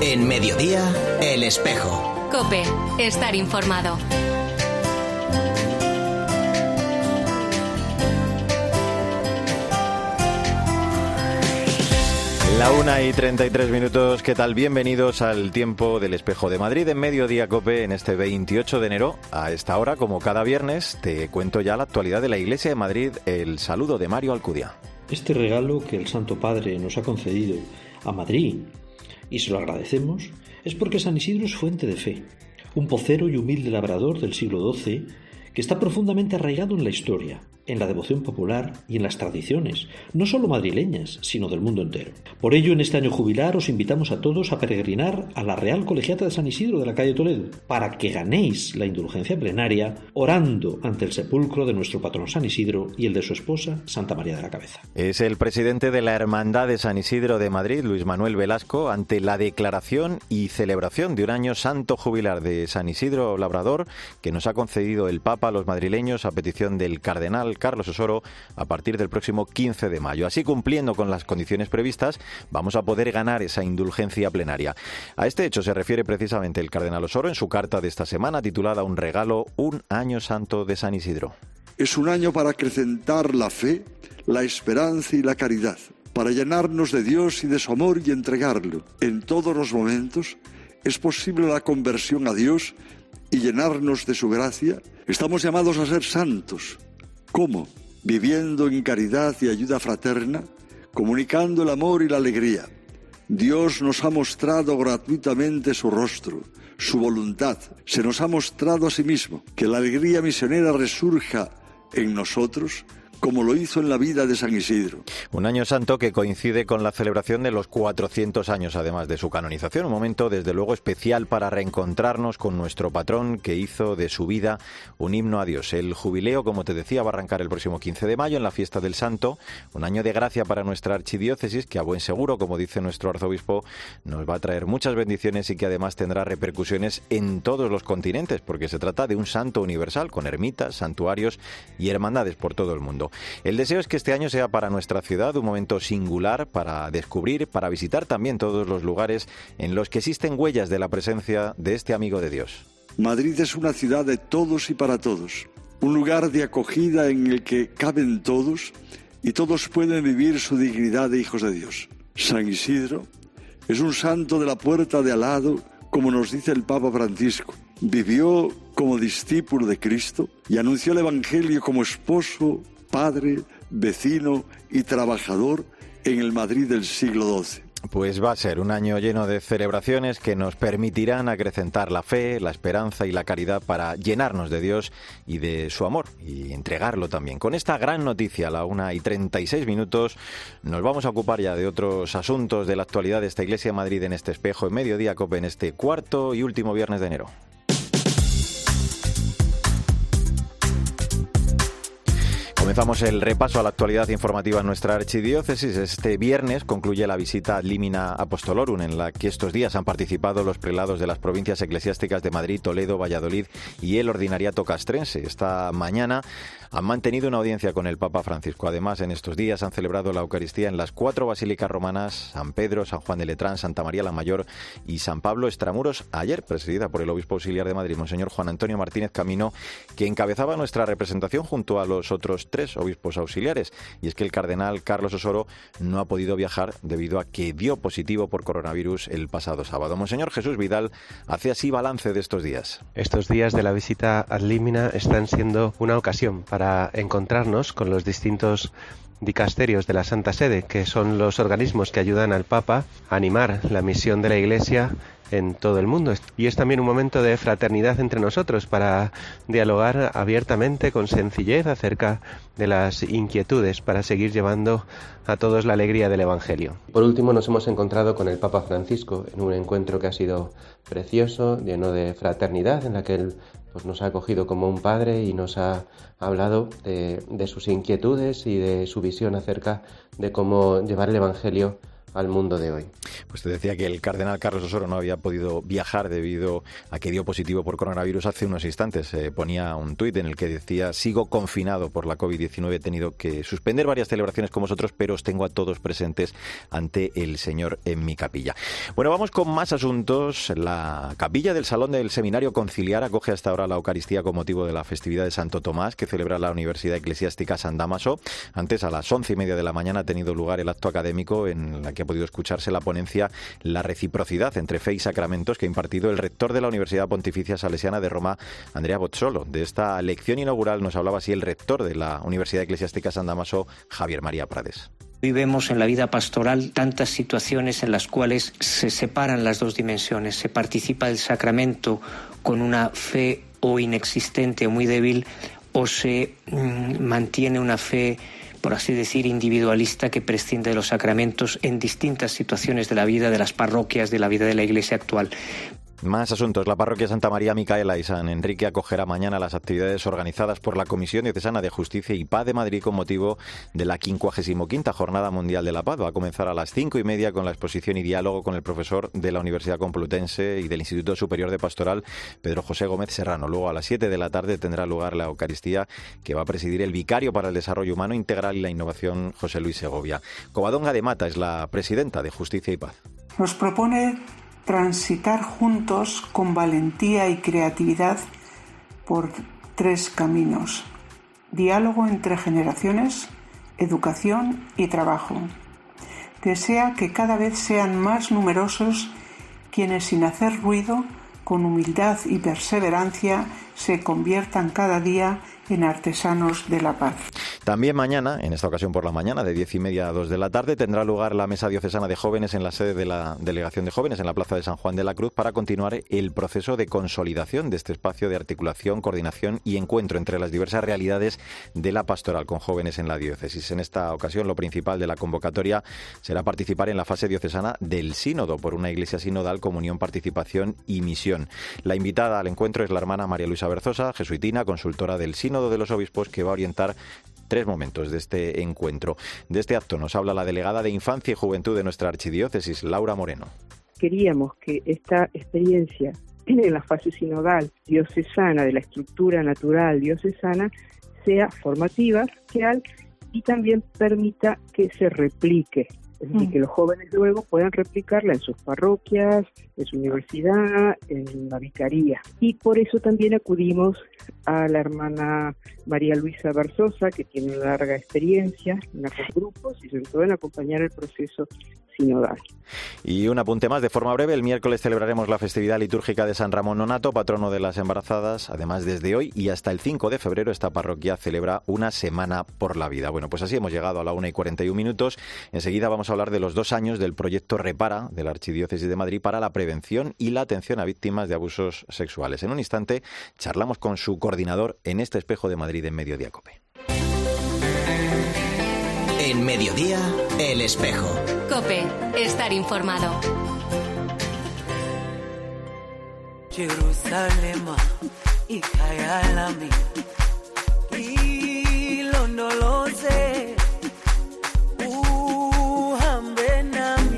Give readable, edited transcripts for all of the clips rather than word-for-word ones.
En Mediodía, El Espejo. COPE, estar informado. La 1:33, ¿qué tal? Bienvenidos al tiempo del Espejo de Madrid en Mediodía COPE en este 28 de enero. A esta hora, como cada viernes, te cuento ya la actualidad de la Iglesia de Madrid. El saludo de Mario Alcudia. Este regalo que el Santo Padre nos ha concedido a Madrid, y se lo agradecemos, es porque San Isidro es fuente de fe, un pocero y humilde labrador del siglo XII que está profundamente arraigado en la historia, en la devoción popular y en las tradiciones, no solo madrileñas, sino del mundo entero. Por ello, en este año jubilar os invitamos a todos a peregrinar a la Real Colegiata de San Isidro de la calle Toledo, para que ganéis la indulgencia plenaria orando ante el sepulcro de nuestro patrón San Isidro y el de su esposa, Santa María de la Cabeza. Es el presidente de la Hermandad de San Isidro de Madrid, Luis Manuel Velasco, ante la declaración y celebración de un año santo jubilar de San Isidro Labrador, que nos ha concedido el Papa a los madrileños a petición del cardenal Carlos Osoro a partir del próximo 15 de mayo. Así, cumpliendo con las condiciones previstas, vamos a poder ganar esa indulgencia plenaria. A este hecho se refiere precisamente el cardenal Osoro en su carta de esta semana titulada Un regalo, un año santo de San Isidro. Es un año para acrecentar la fe, la esperanza y la caridad, para llenarnos de Dios y de su amor y entregarlo. En todos los momentos es posible la conversión a Dios y llenarnos de su gracia. Estamos llamados a ser santos. ¿Cómo? Viviendo en caridad y ayuda fraterna, comunicando el amor y la alegría. Dios nos ha mostrado gratuitamente su rostro, su voluntad. Se nos ha mostrado a sí mismo. Que la alegría misionera resurja en nosotros, como lo hizo en la vida de San Isidro. Un año santo que coincide con la celebración de los 400 años, además de su canonización. Un momento, desde luego, especial para reencontrarnos con nuestro patrón, que hizo de su vida un himno a Dios. El jubileo, como te decía, va a arrancar el próximo 15 de mayo en la fiesta del Santo. Un año de gracia para nuestra archidiócesis, que a buen seguro, como dice nuestro arzobispo, nos va a traer muchas bendiciones y que además tendrá repercusiones en todos los continentes, porque se trata de un santo universal, con ermitas, santuarios y hermandades por todo el mundo. El deseo es que este año sea para nuestra ciudad un momento singular para descubrir, para visitar también todos los lugares en los que existen huellas de la presencia de este amigo de Dios. Madrid es una ciudad de todos y para todos, un lugar de acogida en el que caben todos y todos pueden vivir su dignidad de hijos de Dios. San Isidro es un santo de la puerta de al lado, como nos dice el Papa Francisco. Vivió como discípulo de Cristo y anunció el Evangelio como esposo, padre, vecino y trabajador en el Madrid del siglo XII. Pues va a ser un año lleno de celebraciones que nos permitirán acrecentar la fe, la esperanza y la caridad para llenarnos de Dios y de su amor y entregarlo también. Con esta gran noticia, a la 1:36, nos vamos a ocupar ya de otros asuntos de la actualidad de esta Iglesia de Madrid en este Espejo en Mediodía COPE en este cuarto y último viernes de enero. Comenzamos el repaso a la actualidad informativa en nuestra archidiócesis. Este viernes concluye la visita ad limina apostolorum, en la que estos días han participado los prelados de las provincias eclesiásticas de Madrid, Toledo, Valladolid y el ordinariato castrense. Esta mañana han mantenido una audiencia con el Papa Francisco. Además, en estos días han celebrado la Eucaristía en las 4 basílicas romanas: San Pedro, San Juan de Letrán, Santa María la Mayor y San Pablo Extramuros, ayer presidida por el obispo auxiliar de Madrid, Monseñor Juan Antonio Martínez Camino, que encabezaba nuestra representación junto a los otros 3 obispos auxiliares. Y es que el cardenal Carlos Osoro no ha podido viajar debido a que dio positivo por coronavirus el pasado sábado. Monseñor Jesús Vidal hace así balance de estos días. Estos días de la visita ad limina están siendo una ocasión para encontrarnos con los distintos dicasterios de la Santa Sede, que son los organismos que ayudan al Papa a animar la misión de la Iglesia en todo el mundo. Y es también un momento de fraternidad entre nosotros para dialogar abiertamente, con sencillez, acerca de las inquietudes para seguir llevando a todos la alegría del Evangelio. Por último, nos hemos encontrado con el Papa Francisco en un encuentro que ha sido precioso, lleno de fraternidad, en la que él nos ha acogido como un padre y nos ha hablado de sus inquietudes y de su visión acerca de cómo llevar el Evangelio al mundo de hoy. Pues te decía que el cardenal Carlos Osoro no había podido viajar debido a que dio positivo por coronavirus hace unos instantes. Ponía un tuit en el que decía: sigo confinado por la COVID-19, he tenido que suspender varias celebraciones con vosotros, pero os tengo a todos presentes ante el Señor en mi capilla. Bueno, vamos con más asuntos. La capilla del Salón del Seminario Conciliar acoge hasta ahora la Eucaristía con motivo de la festividad de Santo Tomás, que celebra la Universidad Eclesiástica San Dámaso. Antes, a las 11:30 de la mañana, ha tenido lugar el acto académico en la que ha podido escucharse la ponencia La reciprocidad entre fe y sacramentos, que ha impartido el rector de la Universidad Pontificia Salesiana de Roma, Andrea Bozzolo. De esta lección inaugural nos hablaba así el rector de la Universidad Eclesiástica San Dámaso, Javier María Prades. Hoy vemos en la vida pastoral tantas situaciones en las cuales se separan las dos dimensiones. Se participa del sacramento con una fe o inexistente o muy débil, o se mantiene una fe, por así decir, individualista, que prescinde de los sacramentos en distintas situaciones de la vida de las parroquias, de la vida de la Iglesia actual. Más asuntos. La parroquia Santa María Micaela y San Enrique acogerá mañana las actividades organizadas por la Comisión Diocesana de Justicia y Paz de Madrid con motivo de la 55ª Jornada Mundial de la Paz. Va a comenzar a las 5:30 con la exposición y diálogo con el profesor de la Universidad Complutense y del Instituto Superior de Pastoral, Pedro José Gómez Serrano. Luego, a las 7 de la tarde, tendrá lugar la Eucaristía, que va a presidir el vicario para el Desarrollo Humano Integral y la Innovación, José Luis Segovia. Covadonga de Mata es la presidenta de Justicia y Paz. Nos propone transitar juntos con valentía y creatividad por 3 caminos: diálogo entre generaciones, educación y trabajo. Desea que cada vez sean más numerosos quienes, sin hacer ruido, con humildad y perseverancia, se conviertan cada día en artesanos de la paz. También mañana, en esta ocasión por la mañana, de 10:30 a 2 de la tarde, tendrá lugar la Mesa Diocesana de Jóvenes en la sede de la Delegación de Jóvenes en la Plaza de San Juan de la Cruz, para continuar el proceso de consolidación de este espacio de articulación, coordinación y encuentro entre las diversas realidades de la pastoral con jóvenes en la diócesis. En esta ocasión, lo principal de la convocatoria será participar en la fase diocesana del Sínodo por una Iglesia sinodal, comunión, participación y misión. La invitada al encuentro es la hermana María Luisa Berzosa, jesuitina, consultora del Sínodo de los Obispos, que va a orientar 3 momentos de este encuentro. De este acto nos habla la delegada de Infancia y Juventud de nuestra archidiócesis, Laura Moreno. Queríamos que esta experiencia en la fase sinodal diocesana, de la estructura natural diocesana, sea formativa, social, y también permita que se replique. Es decir, que los jóvenes luego puedan replicarla en sus parroquias, en su universidad, en la vicaría. Y por eso también acudimos a la hermana María Luisa Berzosa, que tiene una larga experiencia en los grupos y sobre todo en acompañar el proceso sinodal. Y un apunte más de forma breve: el miércoles celebraremos la festividad litúrgica de San Ramón Nonato, patrono de las embarazadas. Además, desde hoy y hasta el 5 de febrero, esta parroquia celebra una semana por la vida. Bueno, pues así hemos llegado a la 1:41. Enseguida vamos a hablar de los 2 años del proyecto Repara de la Archidiócesis de Madrid para la prevención y la atención a víctimas de abusos sexuales. En un instante charlamos con su coordinador en este Espejo de Madrid en Mediodía COPE. En Mediodía, El Espejo. COPE, estar informado. Jerusalem, ikayalami, ilondoloze, uhambe nami,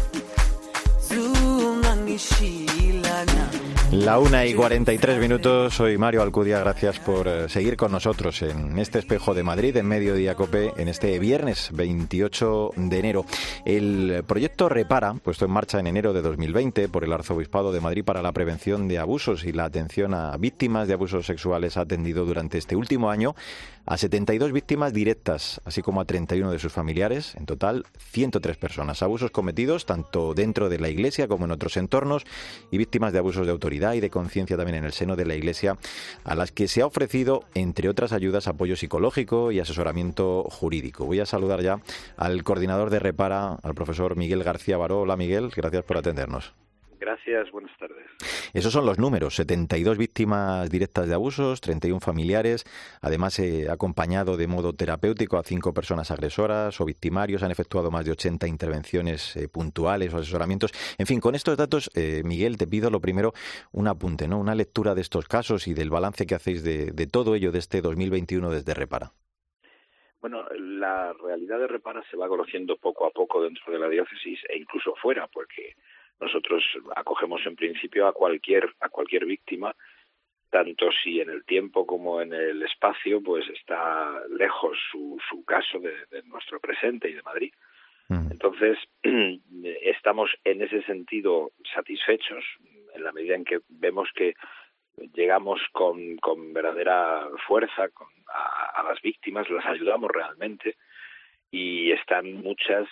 zungangishilana. La 1:43. Soy Mario Alcudia. Gracias por seguir con nosotros en este Espejo de Madrid, en Mediodía COPE, en este viernes 28 de enero. El proyecto Repara, puesto en marcha en enero de 2020 por el Arzobispado de Madrid para la prevención de abusos y la atención a víctimas de abusos sexuales, ha atendido durante este último año a 72 víctimas directas, así como a 31 de sus familiares. En total, 103 personas. Abusos cometidos tanto dentro de la Iglesia como en otros entornos, y víctimas de abusos de autoridad y de conciencia también en el seno de la Iglesia, a las que se ha ofrecido, entre otras ayudas, apoyo psicológico y asesoramiento jurídico. Voy a saludar ya al coordinador de Repara, al profesor Miguel García Baró. Hola, Miguel, gracias por atendernos. Gracias, buenas tardes. Esos son los números: 72 víctimas directas de abusos, 31 familiares. Además, acompañado de modo terapéutico a 5 personas agresoras o victimarios. Han efectuado más de 80 intervenciones puntuales o asesoramientos. En fin, con estos datos, Miguel, te pido lo primero un apunte, ¿no? Una lectura de estos casos y del balance que hacéis de todo ello de este 2021 desde Repara. Bueno, la realidad de Repara se va conociendo poco a poco dentro de la diócesis e incluso fuera, porque nosotros acogemos en principio a cualquier víctima, tanto si en el tiempo como en el espacio pues está lejos su caso de nuestro presente y de Madrid. Entonces, estamos en ese sentido satisfechos en la medida en que vemos que llegamos con verdadera fuerza a las víctimas, las ayudamos realmente y están muchas,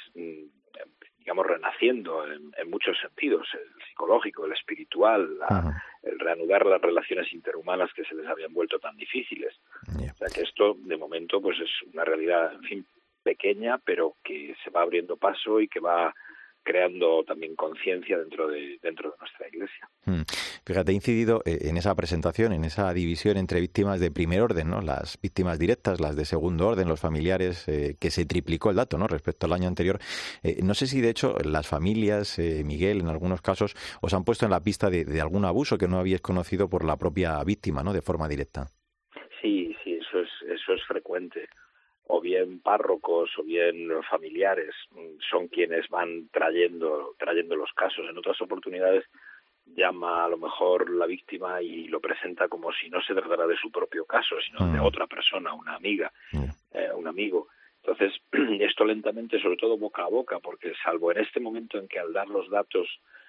digamos, renaciendo en muchos sentidos, el psicológico, el espiritual, el reanudar las relaciones interhumanas que se les habían vuelto tan difíciles. O sea que esto, de momento, pues es una realidad, en fin, pequeña, pero que se va abriendo paso y que va creando también conciencia dentro de nuestra Iglesia. Fíjate, he incidido en esa presentación, en esa división entre víctimas de primer orden, ¿no? Las víctimas directas, las de segundo orden, los familiares, que se triplicó el dato, ¿no? Respecto al año anterior. No sé si, de hecho, las familias, Miguel, en algunos casos, os han puesto en la pista de algún abuso que no habíais conocido por la propia víctima, ¿no? De forma directa. Sí, eso es frecuente. O bien párrocos o bien familiares son quienes van trayendo los casos. En otras oportunidades llama a lo mejor la víctima y lo presenta como si no se tratara de su propio caso, sino de otra persona, una amiga, un amigo. Entonces, esto lentamente, sobre todo boca a boca, porque salvo en este momento en que al dar los datos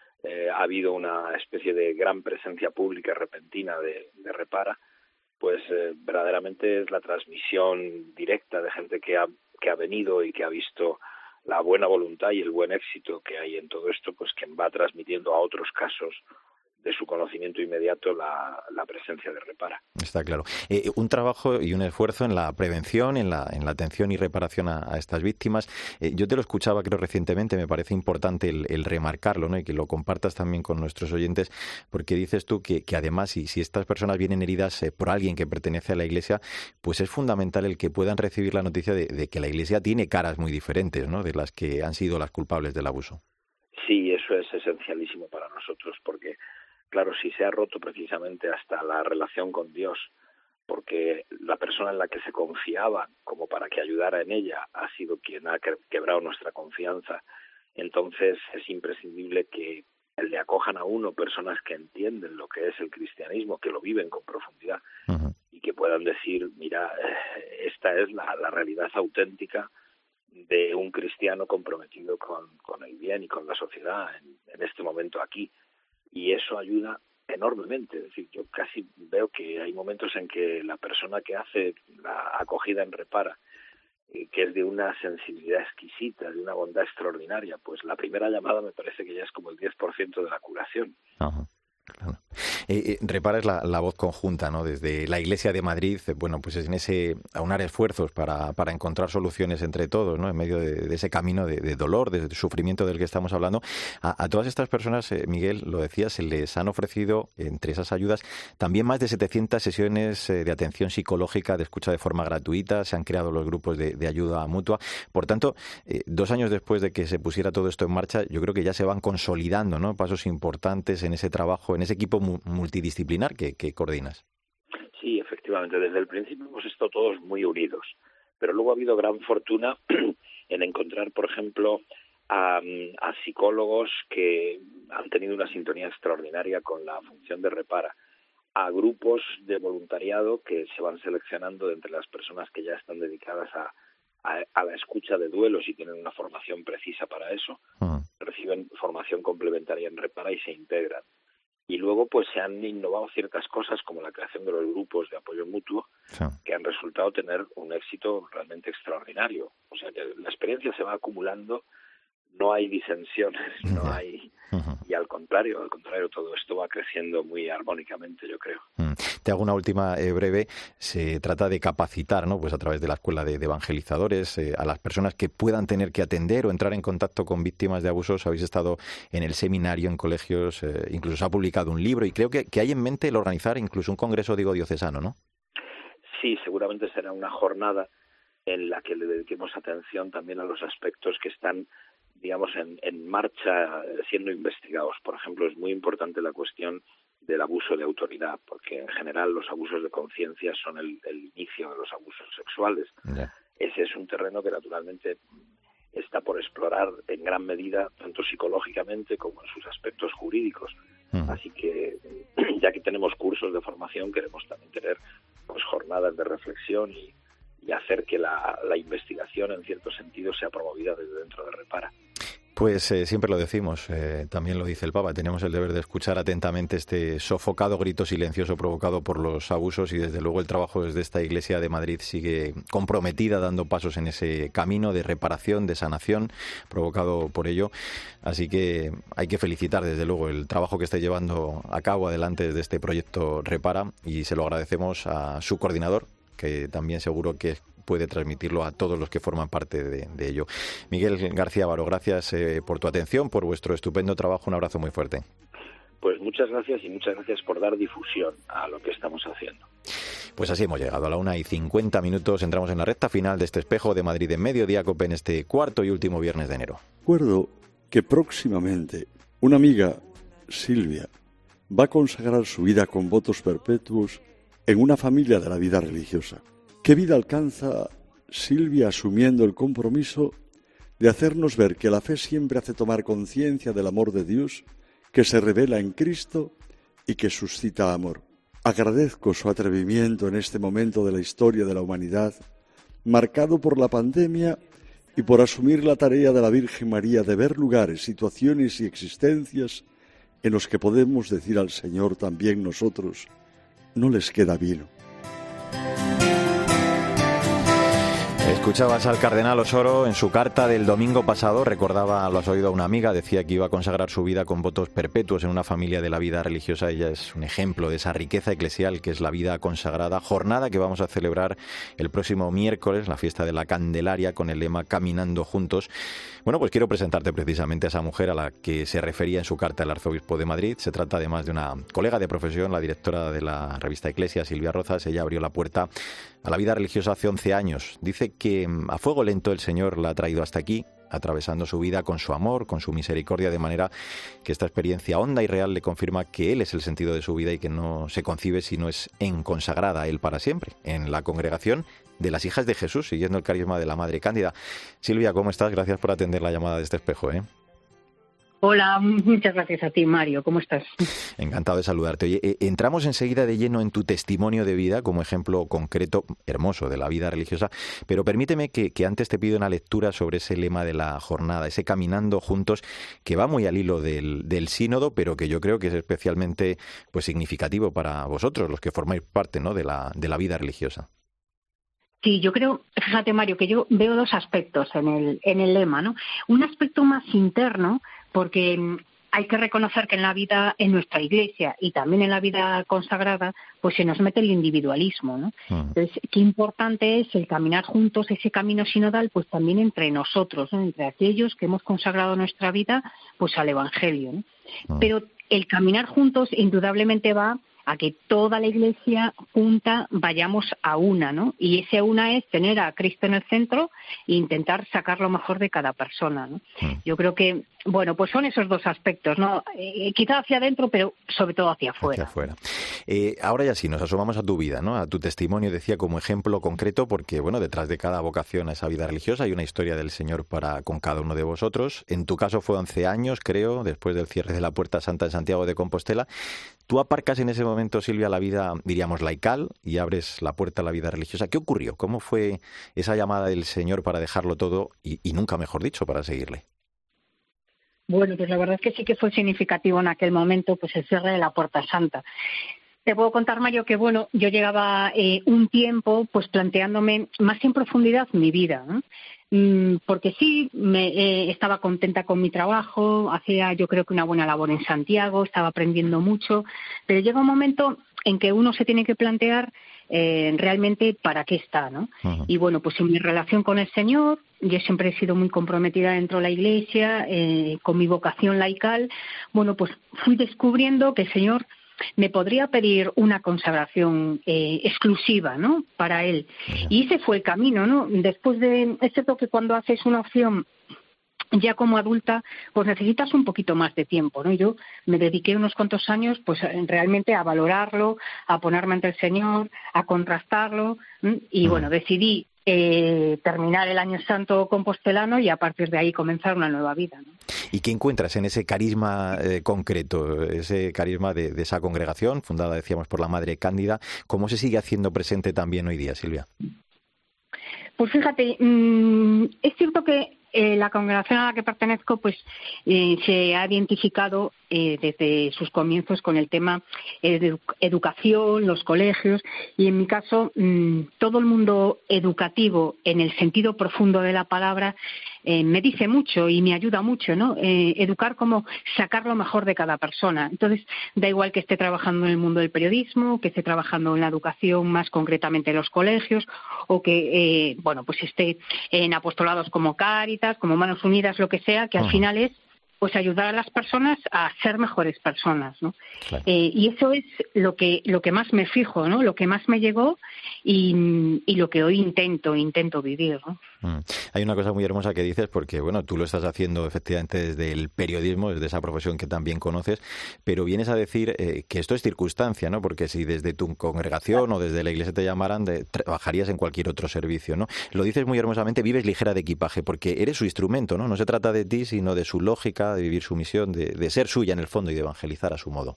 ha habido una especie de gran presencia pública repentina de Repara, pues verdaderamente es la transmisión directa de gente que ha venido y que ha visto la buena voluntad y el buen éxito que hay en todo esto, pues quien va transmitiendo a otros casos de su conocimiento inmediato la presencia de Repara. Está claro. Un trabajo y un esfuerzo en la prevención, en la atención y reparación a estas víctimas. Yo te lo escuchaba, creo, recientemente, me parece importante el remarcarlo, ¿no? Y que lo compartas también con nuestros oyentes, porque dices tú que además, si estas personas vienen heridas por alguien que pertenece a la Iglesia, pues es fundamental el que puedan recibir la noticia de que la Iglesia tiene caras muy diferentes, ¿no? De las que han sido las culpables del abuso. Sí, eso es esencialísimo para nosotros, porque claro, si se ha roto precisamente hasta la relación con Dios, porque la persona en la que se confiaba como para que ayudara en ella ha sido quien ha quebrado nuestra confianza, entonces es imprescindible que le acojan a uno personas que entienden lo que es el cristianismo, que lo viven con profundidad y que puedan decir, mira, esta es la realidad auténtica de un cristiano comprometido con el bien y con la sociedad en este momento aquí. Y eso ayuda enormemente. Es decir, yo casi veo que hay momentos en que la persona que hace la acogida en Repara, que es de una sensibilidad exquisita, de una bondad extraordinaria, pues la primera llamada me parece que ya es como el 10% de la curación. Ajá. Claro. Repara es la voz conjunta, ¿no? Desde la Iglesia de Madrid, bueno, pues en ese aunar esfuerzos para encontrar soluciones entre todos, ¿no? En medio de ese camino de dolor, de sufrimiento del que estamos hablando. A todas estas personas, Miguel, lo decía, se les han ofrecido, entre esas ayudas, también más de 700 sesiones de atención psicológica, de escucha de forma gratuita, se han creado los grupos de ayuda mutua. Por tanto, 2 años después de que se pusiera todo esto en marcha, yo creo que ya se van consolidando, ¿no? Pasos importantes en ese trabajo, en ese equipo multidisciplinar que coordinas. Sí, efectivamente, desde el principio hemos estado todos muy unidos, pero luego ha habido gran fortuna en encontrar, por ejemplo, a psicólogos que han tenido una sintonía extraordinaria con la función de Repara, a grupos de voluntariado que se van seleccionando de entre las personas que ya están dedicadas a la escucha de duelos y tienen una formación precisa para eso, reciben formación complementaria en Repara y se integran. Y luego pues se han innovado ciertas cosas como la creación de los grupos de apoyo mutuo que han resultado tener un éxito realmente extraordinario. O sea que la experiencia se va acumulando, no hay disensiones, no hay... Y al contrario, todo esto va creciendo muy armónicamente, yo creo. Te hago una última breve. Se trata de capacitar, ¿no? Pues a través de la escuela de evangelizadores a las personas que puedan tener que atender o entrar en contacto con víctimas de abusos. Habéis estado en el seminario, en colegios, incluso se ha publicado un libro y creo que hay en mente el organizar incluso un congreso, diocesano, ¿no? Sí, seguramente será una jornada en la que le dediquemos atención también a los aspectos que están, digamos, en marcha siendo investigados. Por ejemplo, es muy importante la cuestión del abuso de autoridad, porque en general los abusos de conciencia son el inicio de los abusos sexuales. ese es un terreno que naturalmente está por explorar en gran medida, tanto psicológicamente como en sus aspectos jurídicos. Así que, ya que tenemos cursos de formación, queremos también tener pues jornadas de reflexión y hacer que la investigación, en cierto sentido, sea promovida desde dentro de Repara. Pues siempre lo decimos, también lo dice el Papa, tenemos el deber de escuchar atentamente este sofocado grito silencioso provocado por los abusos, y desde luego el trabajo desde esta Iglesia de Madrid sigue comprometida, dando pasos en ese camino de reparación, de sanación provocado por ello. Así que hay que felicitar desde luego el trabajo que está llevando a cabo adelante desde este proyecto Repara, y se lo agradecemos a su coordinador, que también seguro que puede transmitirlo a todos los que forman parte de ello. Miguel García Varo, gracias por tu atención, por vuestro estupendo trabajo. Un abrazo muy fuerte. Pues muchas gracias, y muchas gracias por dar difusión a lo que estamos haciendo. Pues así hemos llegado a la 1:50. Entramos en la recta final de este Espejo de Madrid en Mediodía Cope en este cuarto y último viernes de enero. Recuerdo que próximamente una amiga, Silvia, va a consagrar su vida con votos perpetuos en una familia de la vida religiosa. ¿Qué vida alcanza Silvia asumiendo el compromiso de hacernos ver que la fe siempre hace tomar conciencia del amor de Dios, que se revela en Cristo y que suscita amor? Agradezco su atrevimiento en este momento de la historia de la humanidad, marcado por la pandemia, y por asumir la tarea de la Virgen María de ver lugares, situaciones y existencias en los que podemos decir al Señor también nosotros: no les queda vino. Escuchabas al cardenal Osoro en su carta del domingo pasado, recordaba, lo has oído, a una amiga, decía que iba a consagrar su vida con votos perpetuos en una familia de la vida religiosa. Ella es un ejemplo de esa riqueza eclesial que es la vida consagrada, jornada que vamos a celebrar el próximo miércoles, la fiesta de la Candelaria, con el lema Caminando Juntos. Bueno, pues quiero presentarte precisamente a esa mujer a la que se refería en su carta el arzobispo de Madrid. Se trata además de una colega de profesión, la directora de la revista Eclesia, Silvia Rozas. Ella abrió la puerta a la vida religiosa hace 11 años. Dice que a fuego lento el Señor la ha traído hasta aquí, atravesando su vida con su amor, con su misericordia, de manera que esta experiencia honda y real le confirma que Él es el sentido de su vida y que no se concibe si no es consagrada a Él para siempre, en la congregación de las Hijas de Jesús, siguiendo el carisma de la Madre Cándida. Silvia, ¿cómo estás? Gracias por atender la llamada de este espejo, Hola, muchas gracias a ti, Mario. ¿Cómo estás? Encantado de saludarte. Oye, entramos enseguida de lleno en tu testimonio de vida como ejemplo concreto, hermoso, de la vida religiosa, pero permíteme que antes te pido una lectura sobre ese lema de la jornada, ese Caminando Juntos, que va muy al hilo del sínodo, pero que yo creo que es especialmente pues significativo para vosotros, los que formáis parte, ¿no?, de la vida religiosa. Sí, yo creo, fíjate, Mario, que yo veo dos aspectos en el lema, ¿no? Un aspecto más interno, porque hay que reconocer que en la vida, en nuestra Iglesia y también en la vida consagrada, pues se nos mete el individualismo, ¿no? Entonces, qué importante es el caminar juntos, ese camino sinodal, pues también entre nosotros, ¿no?, entre aquellos que hemos consagrado nuestra vida, pues al Evangelio, ¿no? Pero el caminar juntos indudablemente va a que toda la Iglesia junta vayamos a una, ¿no? Y ese una es tener a Cristo en el centro e intentar sacar lo mejor de cada persona, ¿no? Yo creo que, bueno, pues son esos dos aspectos, ¿no? Quizá hacia adentro, pero sobre todo hacia afuera. Ahora ya sí, nos asomamos a tu vida, ¿no? A tu testimonio, decía, como ejemplo concreto, porque, bueno, detrás de cada vocación a esa vida religiosa hay una historia del Señor con cada uno de vosotros. En tu caso fue 11 años, creo, después del cierre de la Puerta Santa en Santiago de Compostela. Tú aparcas en ese momento, Silvia, la vida, diríamos, laical, y abres la puerta a la vida religiosa. ¿Qué ocurrió? ¿Cómo fue esa llamada del Señor para dejarlo todo y nunca mejor dicho, para seguirle? Bueno, pues la verdad es que sí que fue significativo en aquel momento, pues el cierre de la Puerta Santa. Te puedo contar, Mario, que bueno, yo llevaba un tiempo pues planteándome más en profundidad mi vida, ¿no? Porque sí, estaba contenta con mi trabajo, hacía yo creo que una buena labor en Santiago, estaba aprendiendo mucho, pero llega un momento en que uno se tiene que plantear realmente para qué está, ¿no? Uh-huh. Y bueno, pues en mi relación con el Señor, yo siempre he sido muy comprometida dentro de la Iglesia, con mi vocación laical, bueno, pues fui descubriendo que el Señor me podría pedir una consagración exclusiva, ¿no?, para Él. Y ese fue el camino, ¿no? Después de, es cierto que cuando haces una opción ya como adulta, pues necesitas un poquito más de tiempo, ¿no? Yo me dediqué unos cuantos años, pues realmente a valorarlo, a ponerme ante el Señor, a contrastarlo, y bueno, decidí terminar el Año Santo compostelano y a partir de ahí comenzar una nueva vida, ¿no? ¿Y qué encuentras en ese carisma concreto, ese carisma de esa congregación, fundada, decíamos, por la Madre Cándida? ¿Cómo se sigue haciendo presente también hoy día, Silvia? Pues fíjate, es cierto que la congregación a la que pertenezco pues se ha identificado desde sus comienzos con el tema de educación, los colegios, y en mi caso todo el mundo educativo en el sentido profundo de la palabra me dice mucho y me ayuda mucho, ¿no? Educar como sacar lo mejor de cada persona. Entonces, da igual que esté trabajando en el mundo del periodismo, que esté trabajando en la educación, más concretamente en los colegios, o que, pues esté en apostolados como Cáritas, como Manos Unidas, lo que sea, que al final es pues ayudar a las personas a ser mejores personas, ¿no? Claro. Y eso es lo que más me fijo, ¿no? Lo que más me llegó y lo que hoy intento vivir, ¿no? Hay una cosa muy hermosa que dices, porque bueno, tú lo estás haciendo efectivamente desde el periodismo, desde esa profesión que también conoces, pero vienes a decir que esto es circunstancia, ¿no? Porque si desde tu congregación o desde la iglesia te llamaran, trabajarías en cualquier otro servicio, ¿no? Lo dices muy hermosamente, vives ligera de equipaje, porque eres su instrumento, ¿no? No se trata de ti, sino de su lógica, de vivir su misión, de ser suya en el fondo y de evangelizar a su modo.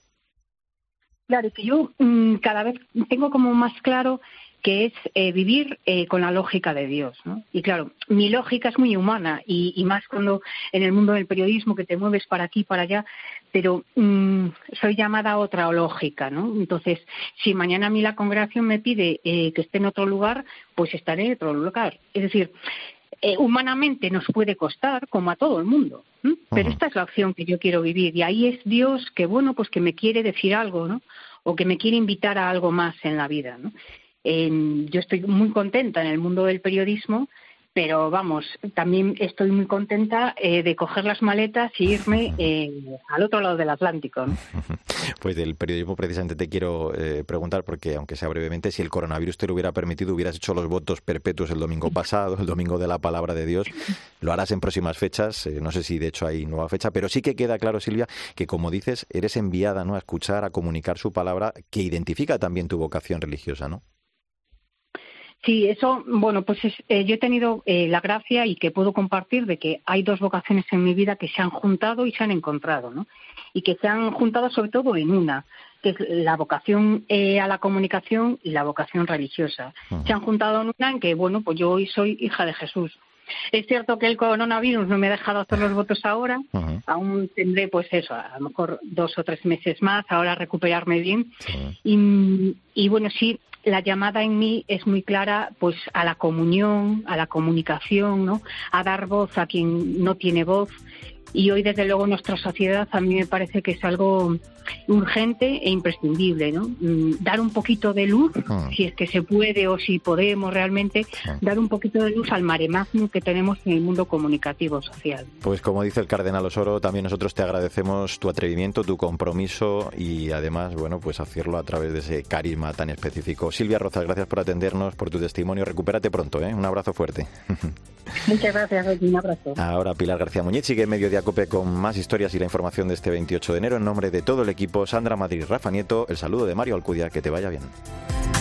Claro, que yo cada vez tengo como más claro que es vivir con la lógica de Dios, ¿no? Y claro, mi lógica es muy humana y más cuando en el mundo del periodismo que te mueves para aquí, para allá, pero soy llamada a otra lógica, ¿no? Entonces, si mañana a mí la congregación me pide que esté en otro lugar, pues estaré en otro lugar. Es decir, humanamente nos puede costar, como a todo el mundo, ¿no? Pero esta es la opción que yo quiero vivir y ahí es Dios que, bueno, pues que me quiere decir algo, ¿no? O que me quiere invitar a algo más en la vida, ¿no? Yo estoy muy contenta en el mundo del periodismo, pero vamos, también estoy muy contenta de coger las maletas y irme al otro lado del Atlántico, ¿no? Pues del periodismo precisamente te quiero preguntar, porque aunque sea brevemente, si el coronavirus te lo hubiera permitido, hubieras hecho los votos perpetuos el domingo pasado, el domingo de la palabra de Dios. Lo harás en próximas fechas, no sé si de hecho hay nueva fecha, pero sí que queda claro, Silvia, que como dices, eres enviada, ¿no?, a escuchar, a comunicar su palabra, que identifica también tu vocación religiosa, ¿no? Sí, eso, bueno, pues yo he tenido la gracia y que puedo compartir de que hay dos vocaciones en mi vida que se han juntado y se han encontrado, ¿no? Y que se han juntado sobre todo en una, que es la vocación a la comunicación y la vocación religiosa. Se han juntado en una en que, bueno, pues yo hoy soy hija de Jesús. Es cierto que el coronavirus no me ha dejado hacer los votos ahora, aún tendré pues eso, a lo mejor 2 o 3 meses más, ahora recuperarme bien. Y bueno, sí, la llamada en mí es muy clara pues a la comunión, a la comunicación, ¿no?, a dar voz a quien no tiene voz. Y hoy, desde luego, nuestra sociedad a mí me parece que es algo urgente e imprescindible, ¿no? Dar un poquito de luz, si es que se puede o si podemos realmente, dar un poquito de luz al mare magnum que tenemos en el mundo comunicativo social. Pues como dice el cardenal Osoro, también nosotros te agradecemos tu atrevimiento, tu compromiso y además, bueno, pues hacerlo a través de ese carisma tan específico. Silvia Rozas, gracias por atendernos, por tu testimonio. Recupérate pronto, ¿eh? Un abrazo fuerte. Muchas gracias, un abrazo. Ahora Pilar García Muñiz sigue en Mediodía COPE con más historias y la información de este 28 de enero. En nombre de todo el equipo, Sandra Madrid, Rafa Nieto, el saludo de Mario Alcudia, que te vaya bien.